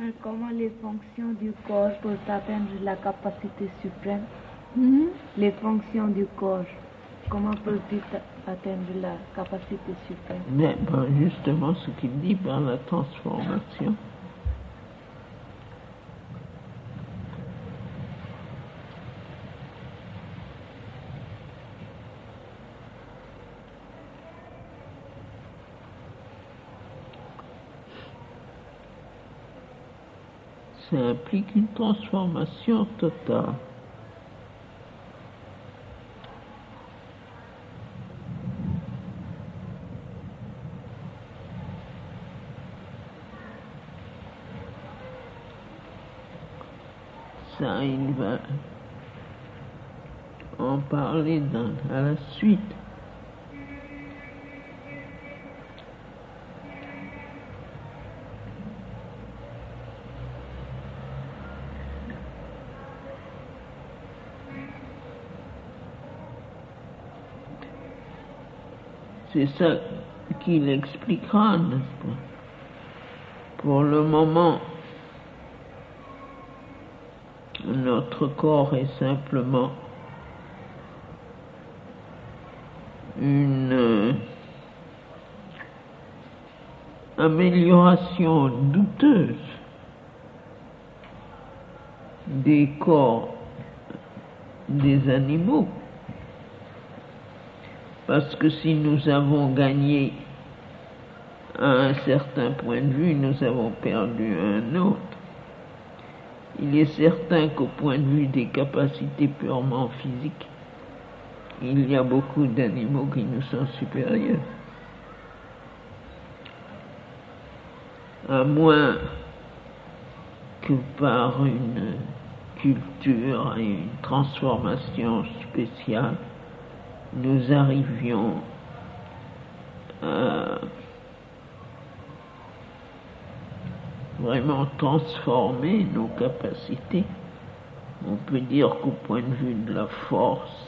Comment les fonctions du corps pour atteindre la capacité suprême? Les fonctions du corps, comment peut-il atteindre la capacité suprême? Mais justement, ce qu'il dit par la transformation. Ça implique une transformation totale. Ça, il va en parler à la suite. C'est ça qu'il expliquera, n'est-ce pas? Pour le moment, notre corps est simplement une amélioration douteuse des corps des animaux. Parce que si nous avons gagné à un certain point de vue, nous avons perdu un autre. Il est certain qu'au point de vue des capacités purement physiques, il y a beaucoup d'animaux qui nous sont supérieurs. À moins que par une culture et une transformation spéciale, nous arrivions à vraiment transformer nos capacités. On peut dire qu'au point de vue de la force,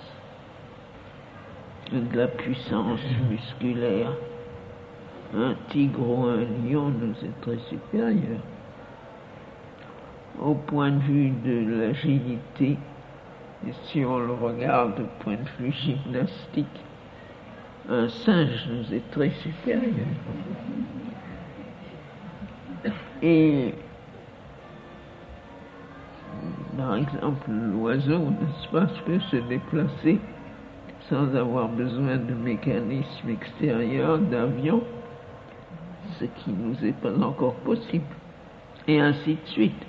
de la puissance musculaire, un tigre ou un lion nous est très supérieur. Au point de vue de l'agilité, et si on le regarde au point de vue gymnastique, un singe nous est très supérieur. Et par exemple, l'oiseau, n'est-ce pas, peut se déplacer sans avoir besoin de mécanisme extérieur, d'avion, ce qui nous est pas encore possible, et ainsi de suite.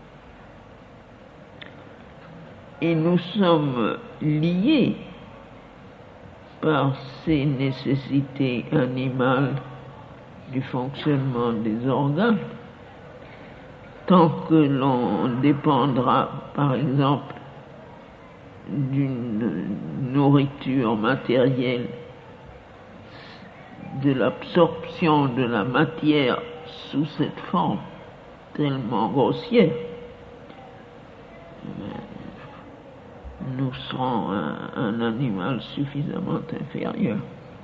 Et nous sommes liés par ces nécessités animales du fonctionnement des organes. Tant que l'on dépendra, par exemple, d'une nourriture matérielle, de l'absorption de la matière sous cette forme tellement grossière, nous serons un animal suffisamment inférieur.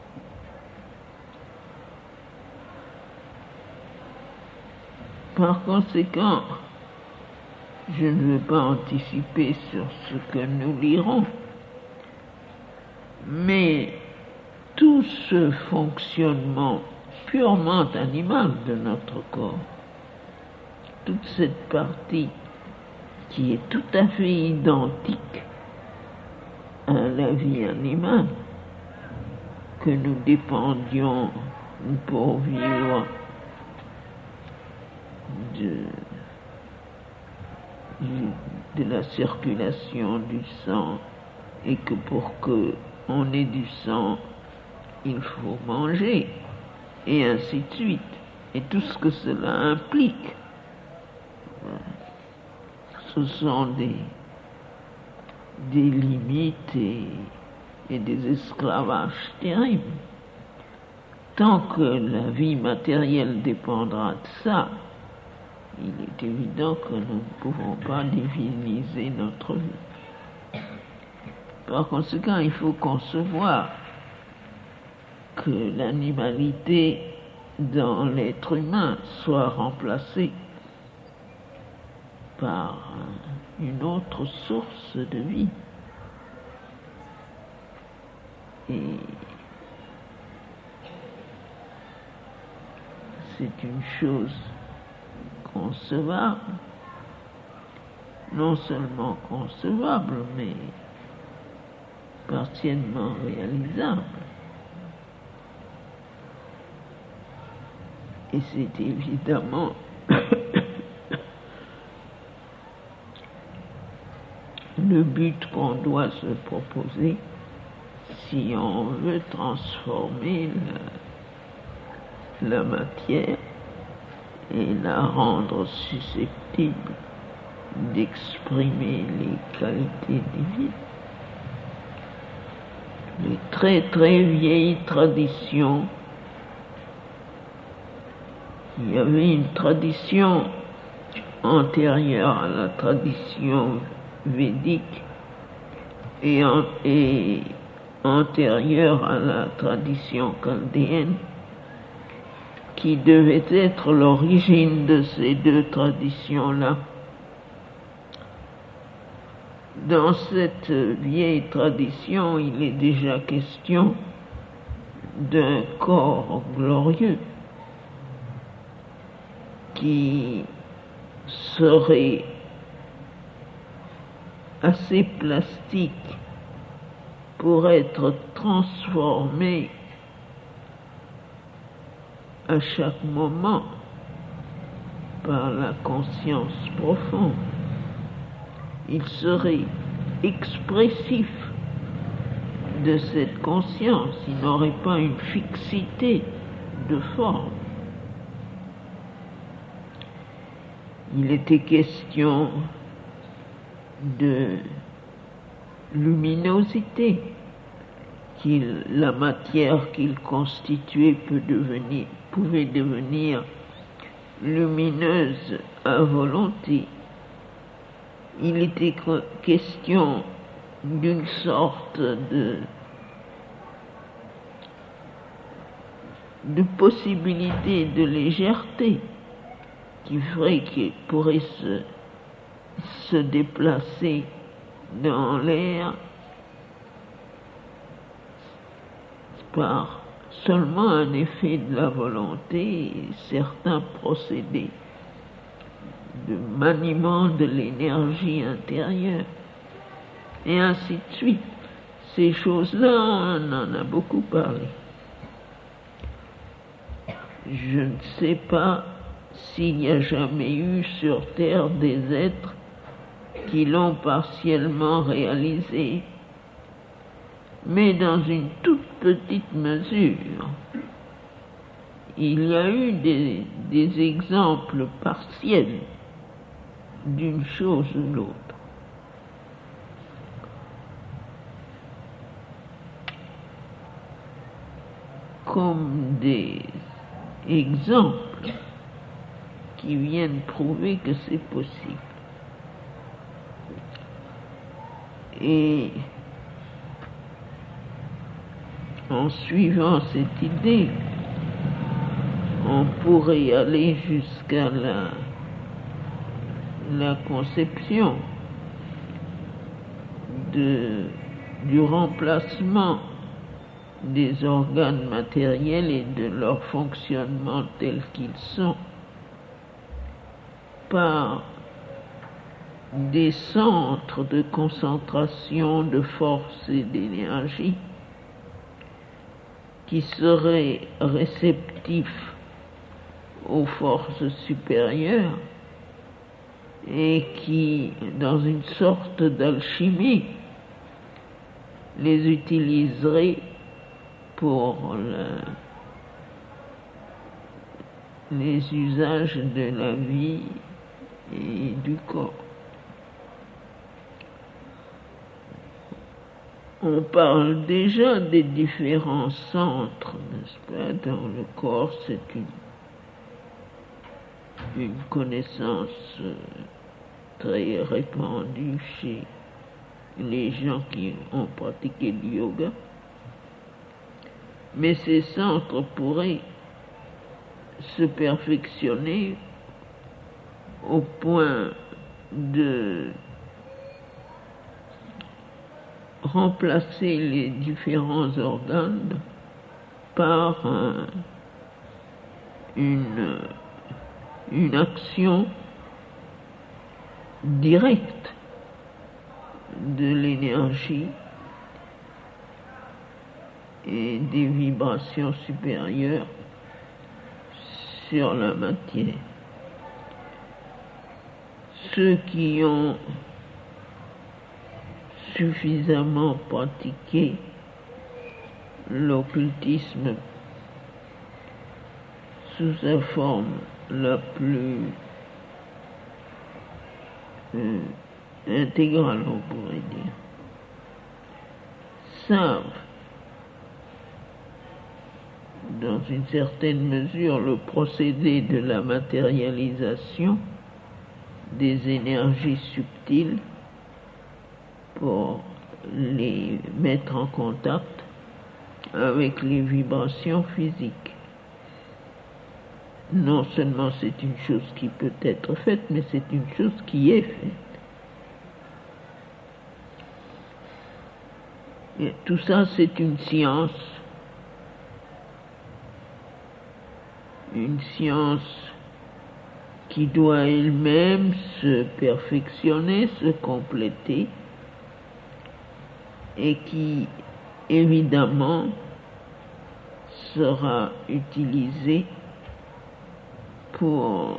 Par conséquent, je ne veux pas anticiper sur ce que nous lirons, mais tout ce fonctionnement purement animal de notre corps, toute cette partie qui est tout à fait identique à la vie animale, que nous dépendions pour vivre de la circulation du sang, et que pour qu'on ait du sang, il faut manger, et ainsi de suite, et tout ce que cela implique. Ce sont des limites et des esclavages terribles. Tant que la vie matérielle dépendra de ça, il est évident que nous ne pouvons pas diviniser notre vie. Par conséquent, il faut concevoir que l'animalité dans l'être humain soit remplacée par une autre source de vie. Et c'est une chose concevable, non seulement concevable, mais partiellement réalisable. Et c'est évidemment le but qu'on doit se proposer si on veut transformer la matière et la rendre susceptible d'exprimer les qualités divines. Les très très vieilles traditions, il y avait une tradition antérieure à la tradition védique et antérieure à la tradition chaldéenne, qui devait être l'origine de ces deux traditions-là. Dans cette vieille tradition, il est déjà question d'un corps glorieux qui serait assez plastique pour être transformé à chaque moment par la conscience profonde. Il serait expressif de cette conscience, il n'aurait pas une fixité de forme. Il était question de luminosité, la matière qu'il constituait pouvait devenir lumineuse à volonté. Il était question d'une sorte de possibilité de légèreté qui ferait qu'il pourrait se déplacer dans l'air par seulement un effet de la volonté et certains procédés de maniement de l'énergie intérieure, et ainsi de suite. Ces choses-là, on en a beaucoup parlé. Je ne sais pas s'il n'y a jamais eu sur Terre des êtres qui l'ont partiellement réalisé, mais dans une toute petite mesure. Il y a eu des exemples partiels d'une chose ou l'autre. Comme des exemples qui viennent prouver que c'est possible. Et en suivant cette idée, on pourrait aller jusqu'à la conception du remplacement des organes matériels et de leur fonctionnement tels qu'ils sont par des centres de concentration de force et d'énergie qui seraient réceptifs aux forces supérieures et qui, dans une sorte d'alchimie, les utiliseraient pour les usages de la vie et du corps. On parle déjà des différents centres, n'est-ce pas, dans le corps. C'est une connaissance très répandue chez les gens qui ont pratiqué le yoga. Mais ces centres pourraient se perfectionner au point de remplacer les différents organes par une action directe de l'énergie et des vibrations supérieures sur la matière. Ceux qui ont suffisamment pratiqué l'occultisme sous sa forme la plus intégrale, on pourrait dire, savent dans une certaine mesure le procédé de la matérialisation des énergies subtiles pour les mettre en contact avec les vibrations physiques. Non seulement c'est une chose qui peut être faite, mais c'est une chose qui est faite. Et tout ça, c'est une science qui doit elle-même se perfectionner, se compléter, et qui, évidemment, sera utilisée pour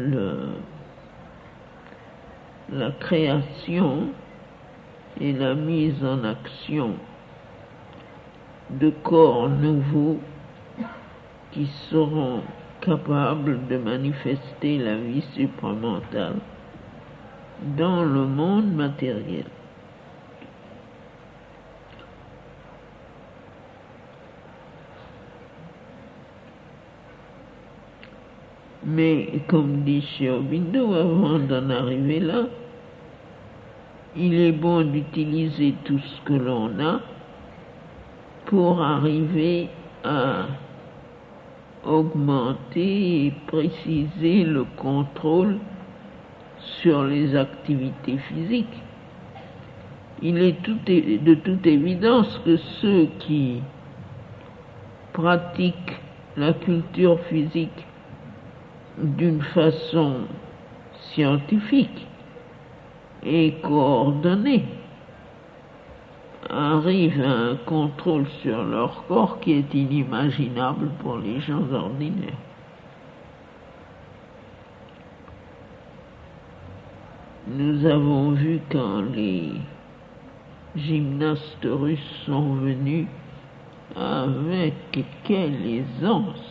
la création et la mise en action de corps nouveaux qui seront capables de manifester la vie supramentale dans le monde matériel. Mais, comme dit Sri Aurobindo, avant d'en arriver là, il est bon d'utiliser tout ce que l'on a pour arriver à augmenter et préciser le contrôle sur les activités physiques. Il est de toute évidence que ceux qui pratiquent la culture physique d'une façon scientifique et coordonnée arrivent à un contrôle sur leur corps qui est inimaginable pour les gens ordinaires. Nous avons vu quand les gymnastes russes sont venus avec quelle aisance,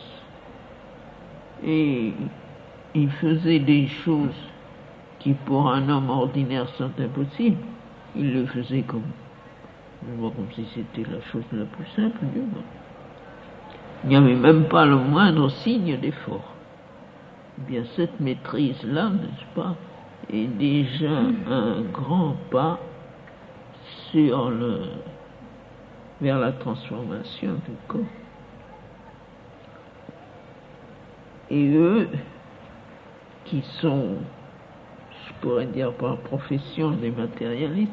et ils faisaient des choses qui pour un homme ordinaire sont impossibles. Ils le faisaient comme si c'était la chose la plus simple du monde. Il n'y avait même pas le moindre signe d'effort. Eh bien, cette maîtrise-là, n'est-ce pas, est déjà un grand pas vers la transformation du corps. Et eux, qui sont, je pourrais dire par profession, des matérialistes,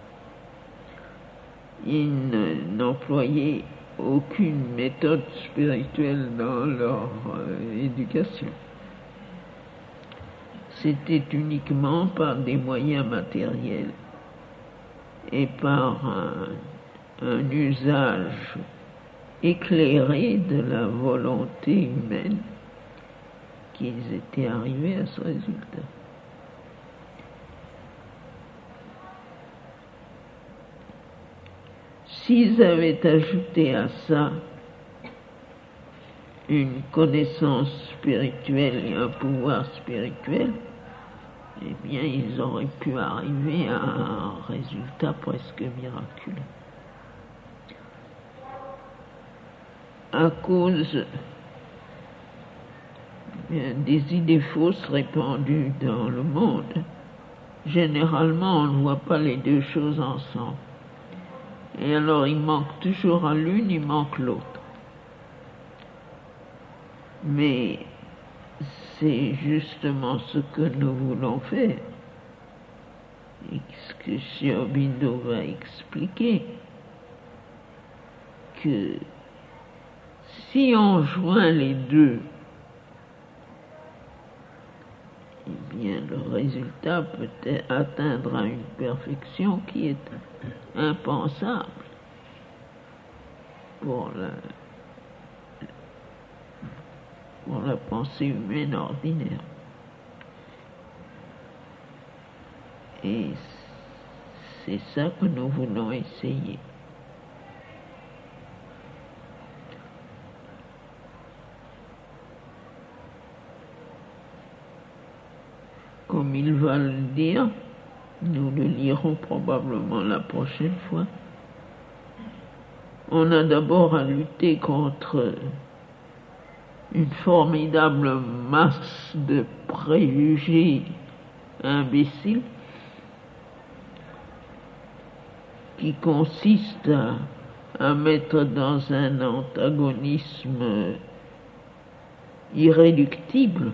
ils n'employaient aucune méthode spirituelle dans leur éducation. C'était uniquement par des moyens matériels et par un usage éclairé de la volonté humaine qu'ils étaient arrivés à ce résultat. S'ils avaient ajouté à ça une connaissance spirituelle et un pouvoir spirituel, eh bien, ils auraient pu arriver à un résultat presque miraculeux. À cause des idées fausses répandues dans le monde, généralement, on ne voit pas les deux choses ensemble. Et alors, il manque toujours à l'une, il manque l'autre. Mais c'est justement ce que nous voulons faire. et ce que Sri Aurobindo va expliquer, que si on joint les deux, eh bien le résultat peut atteindre une perfection qui est impensable pour la pensée humaine ordinaire. Et c'est ça que nous voulons essayer. Comme il va le dire, nous le lirons probablement la prochaine fois, on a d'abord à lutter contre une formidable masse de préjugés imbéciles qui consiste à mettre dans un antagonisme irréductible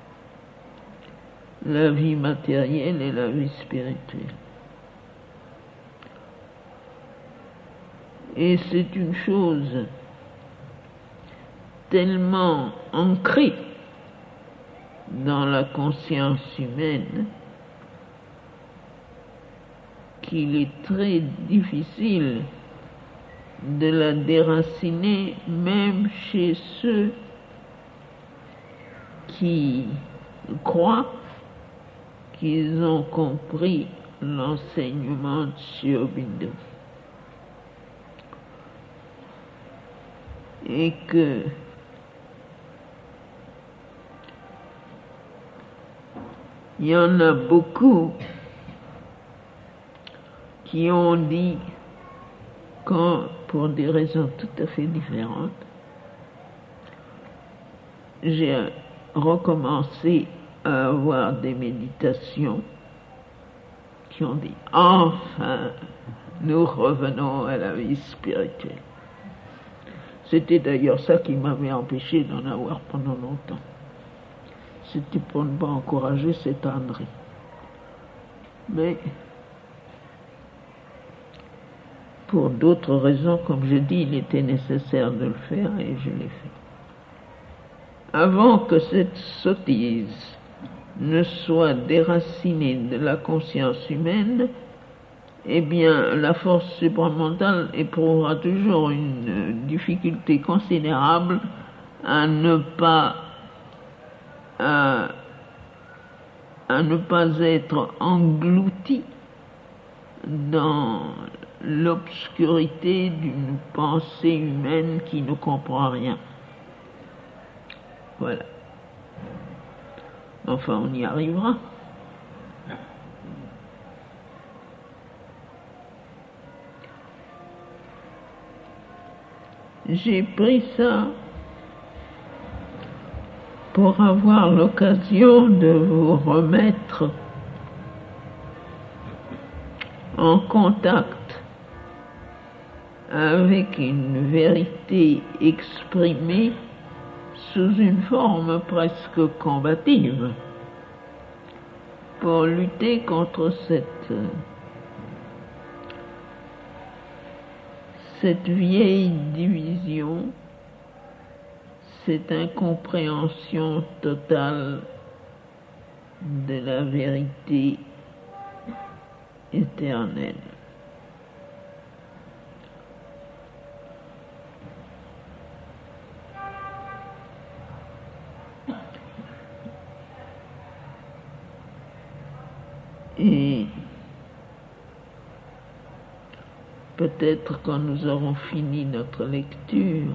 la vie matérielle et la vie spirituelle. Et c'est une chose tellement ancrée dans la conscience humaine qu'il est très difficile de la déraciner, même chez ceux qui croient qu'ils ont compris l'enseignement de Sri Aurobindo. Et que il y en a beaucoup qui ont dit, pour des raisons tout à fait différentes, j'ai recommencé à avoir des méditations qui ont dit « Enfin, nous revenons à la vie spirituelle ». C'était d'ailleurs ça qui m'avait empêché d'en avoir pendant longtemps. C'était pour ne pas encourager cette ânerie. Mais pour d'autres raisons, comme je dis, il était nécessaire de le faire et je l'ai fait. Avant que cette sottise ne soit déracinée de la conscience humaine, eh bien, la force supramentale éprouvera toujours une difficulté considérable à ne pas être engloutie dans l'obscurité d'une pensée humaine qui ne comprend rien. Voilà. Enfin, on y arrivera. J'ai pris ça pour avoir l'occasion de vous remettre en contact avec une vérité exprimée sous une forme presque combative pour lutter contre cette vieille division, cette incompréhension totale de la vérité éternelle. Et peut-être quand nous aurons fini notre lecture,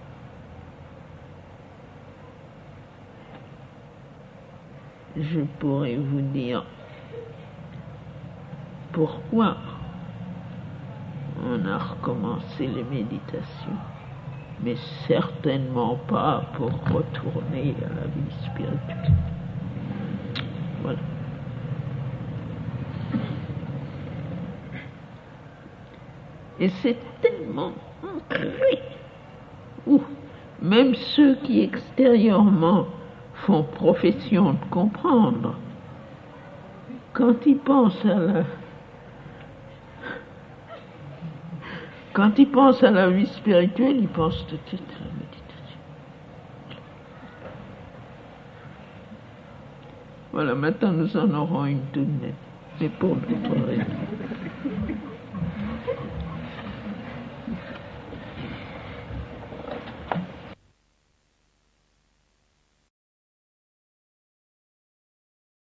je pourrai vous dire pourquoi on a recommencé les méditations, mais certainement pas pour retourner à la vie spirituelle. Voilà. Et c'est tellement ancré. Même ceux qui extérieurement font profession de comprendre, quand ils pensent Quand il pense à la vie spirituelle, il pense tout de suite à la méditation. Voilà, maintenant nous en aurons une toute nette. C'est pour notre réunion.